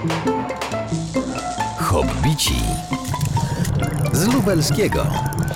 Hobbici z lubelskiego.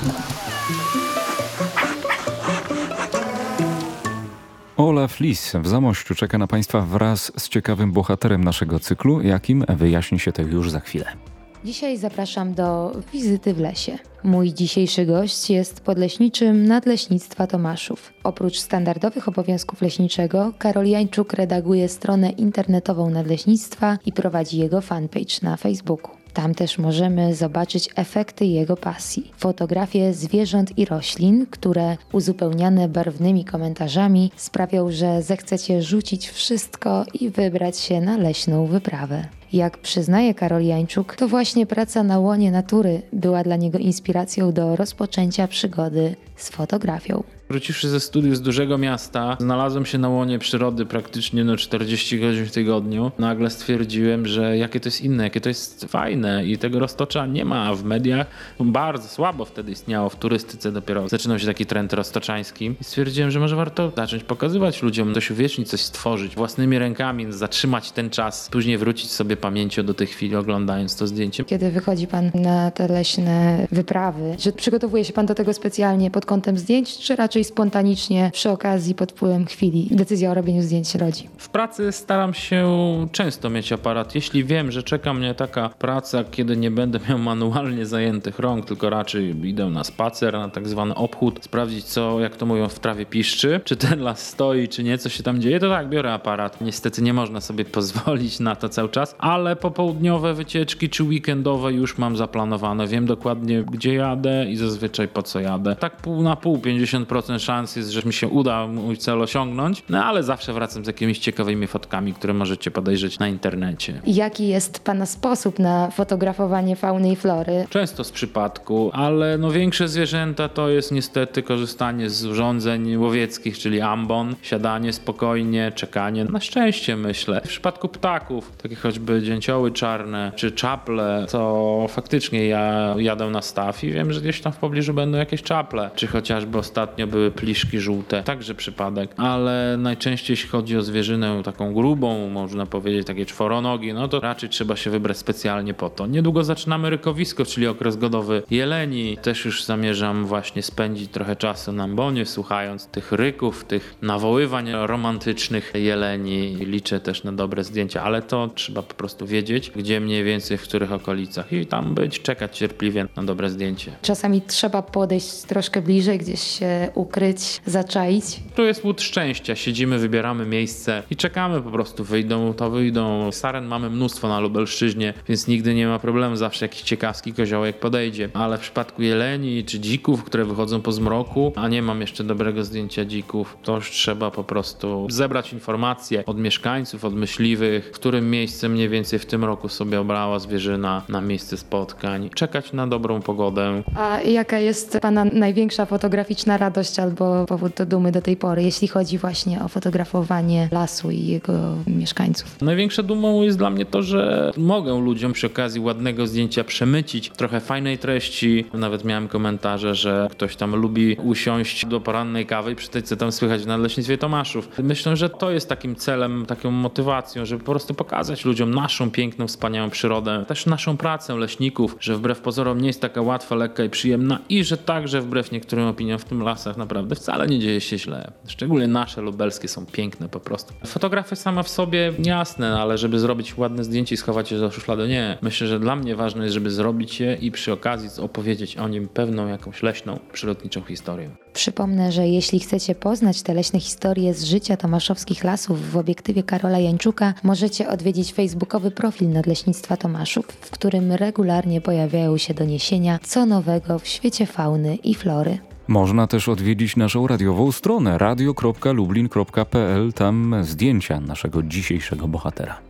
Olaf Lis w Zamościu czeka na Państwa wraz z ciekawym bohaterem naszego cyklu, jakim wyjaśni się to już za chwilę. Dzisiaj zapraszam do wizyty w lesie. Mój dzisiejszy gość jest podleśniczym Nadleśnictwa Tomaszów. Oprócz standardowych obowiązków leśniczego, Karol Jańczuk redaguje stronę internetową Nadleśnictwa i prowadzi jego fanpage na Facebooku. Tam też możemy zobaczyć efekty jego pasji. Fotografie zwierząt i roślin, które uzupełniane barwnymi komentarzami sprawią, że zechcecie rzucić wszystko i wybrać się na leśną wyprawę. Jak przyznaje Karol Jańczuk, to właśnie praca na łonie natury była dla niego inspiracją do rozpoczęcia przygody z fotografią. Wróciwszy ze studiów z dużego miasta, znalazłem się na łonie przyrody praktycznie 40 godzin w tygodniu. Nagle stwierdziłem, że jakie to jest inne, jakie to jest fajne i tego roztocza nie ma w mediach. Bardzo słabo wtedy istniało, w turystyce dopiero zaczynał się taki trend roztoczański. I stwierdziłem, że może warto zacząć pokazywać ludziom, coś uwiecznić, coś stworzyć własnymi rękami, zatrzymać ten czas, później wrócić sobie pamięcią do tej chwili, oglądając to zdjęcie. Kiedy wychodzi pan na te leśne wyprawy, że przygotowuje się pan do tego specjalnie pod kątem zdjęć, czy raczej spontanicznie przy okazji pod wpływem chwili decyzja o robieniu zdjęć się rodzi? W pracy staram się często mieć aparat. Jeśli wiem, że czeka mnie taka praca, kiedy nie będę miał manualnie zajętych rąk, tylko raczej idę na spacer, na tak zwany obchód, sprawdzić co, jak to mówią, w trawie piszczy, czy ten las stoi, czy nie, co się tam dzieje, to tak, biorę aparat. Niestety nie można sobie pozwolić na to cały czas, ale popołudniowe wycieczki czy weekendowe już mam zaplanowane. Wiem dokładnie, gdzie jadę i zazwyczaj po co jadę. Tak pół na pół, 50% szans jest, że mi się uda mój cel osiągnąć, no ale zawsze wracam z jakimiś ciekawymi fotkami, które możecie podejrzeć na internecie. Jaki jest pana sposób na fotografowanie fauny i flory? Często z przypadku, ale większe zwierzęta to jest niestety korzystanie z urządzeń łowieckich, czyli ambon, siadanie spokojnie, czekanie. Na szczęście myślę. W przypadku ptaków, takie choćby dzięcioły czarne czy czaple, to faktycznie ja jadę na staw i wiem, że gdzieś tam w pobliżu będą jakieś czaple, czy chociażby ostatnio były pliszki żółte, także przypadek, ale najczęściej jeśli chodzi o zwierzynę taką grubą, można powiedzieć takie czworonogi, no to raczej trzeba się wybrać specjalnie po to. Niedługo zaczynamy rykowisko, czyli okres godowy jeleni. Też już zamierzam właśnie spędzić trochę czasu na ambonie, słuchając tych ryków, tych nawoływań romantycznych jeleni. Liczę też na dobre zdjęcia, ale to trzeba po prostu wiedzieć, gdzie mniej więcej, w których okolicach i tam być, czekać cierpliwie na dobre zdjęcie. Czasami trzeba podejść troszkę bliżej, gdzieś się ukryć, zaczaić. Tu jest łód szczęścia. Siedzimy, wybieramy miejsce i czekamy po prostu. Wyjdą, to wyjdą. Saren mamy mnóstwo na Lubelszczyźnie, więc nigdy nie ma problemu. Zawsze jakiś ciekawski koziołek podejdzie. Ale w przypadku jeleni czy dzików, które wychodzą po zmroku, a nie mam jeszcze dobrego zdjęcia dzików, to już trzeba po prostu zebrać informacje od mieszkańców, od myśliwych, w którym miejsce mniej więcej w tym roku sobie obrała zwierzyna na miejsce spotkań. Czekać na dobrą pogodę. A jaka jest pana największa fotograficzna radość albo powód do dumy do tej pory, jeśli chodzi właśnie o fotografowanie lasu i jego mieszkańców? Największą dumą jest dla mnie to, że mogę ludziom przy okazji ładnego zdjęcia przemycić trochę fajnej treści. Nawet miałem komentarze, że ktoś tam lubi usiąść do porannej kawy i przeczytać, co tam słychać w Nadleśnictwie Tomaszów. Myślę, że to jest takim celem, taką motywacją, żeby po prostu pokazać ludziom naszą piękną, wspaniałą przyrodę, też naszą pracę leśników, że wbrew pozorom nie jest taka łatwa, lekka i przyjemna i że także wbrew niektórym opiniom w tym lasach naprawdę wcale nie dzieje się źle. Szczególnie nasze lubelskie są piękne po prostu. Fotografia sama w sobie jasne, ale żeby zrobić ładne zdjęcie i schować je do szuflady, nie. Myślę, że dla mnie ważne jest, żeby zrobić je i przy okazji opowiedzieć o nim pewną jakąś leśną, przyrodniczą historię. Przypomnę, że jeśli chcecie poznać te leśne historie z życia tomaszowskich lasów w obiektywie Karola Jańczuka, możecie odwiedzić facebookowy profil Nadleśnictwa Tomaszów, w którym regularnie pojawiają się doniesienia, co nowego w świecie fauny i flory. Można też odwiedzić naszą radiową stronę radio.lublin.pl, tam zdjęcia naszego dzisiejszego bohatera.